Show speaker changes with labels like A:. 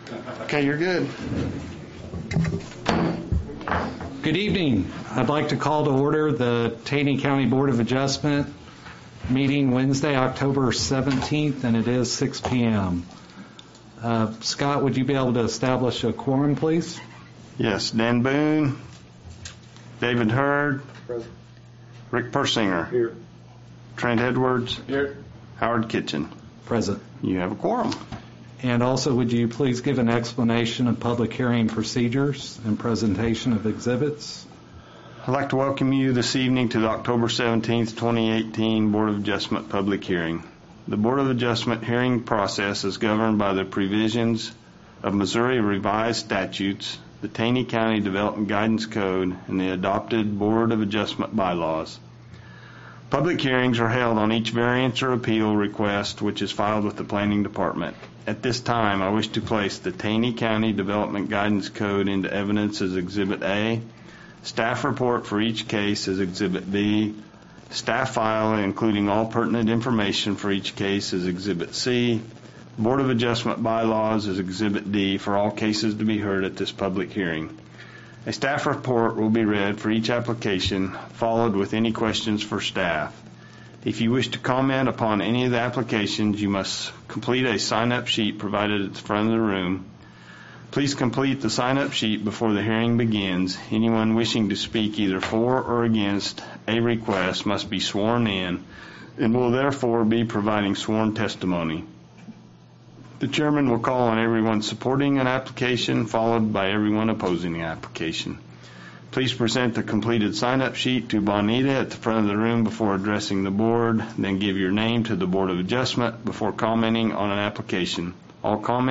A: Okay, you're good.
B: Good evening. I'd like to call to order the Taney County Board of Adjustment meeting Wednesday, October 17th, and it is 6 p.m. Scott, would you be able to establish a quorum, please?
A: Yes, Dan Boone, David Hurd,
C: Present.
A: Rick Persinger,
C: Here.
A: Trent Edwards,
C: Here.
A: Howard Kitchen.
B: Present.
A: You have a quorum.
B: And also, would you please give an explanation of public hearing procedures and presentation of exhibits?
A: I'd like to welcome you this evening to the October 17th, 2018 Board of Adjustment public hearing. The Board of Adjustment hearing process is governed by the provisions of Missouri revised statutes, the Taney County Development Guidance Code, and the adopted Board of Adjustment bylaws. Public hearings are held on each variance or appeal request which is filed with the Planning Department. At this time, I wish to place the Taney County Development Guidance Code into evidence as Exhibit A, staff report for each case as Exhibit B, staff file including all pertinent information for each case as Exhibit C, Board of Adjustment bylaws as Exhibit D for all cases to be heard at this public hearing. A staff report will be read for each application, followed with any questions for staff. If you wish to comment upon any of the applications, you must complete a sign-up sheet provided at the front of the room. Please complete the sign-up sheet before the hearing begins. Anyone wishing to speak either for or against a request must be sworn in and will therefore be providing sworn testimony. The chairman will call on everyone supporting an application, followed by everyone opposing the application. Please present the completed sign-up sheet to Bonita at the front of the room before addressing the board, then give your name to the Board of Adjustment before commenting on an application. All comments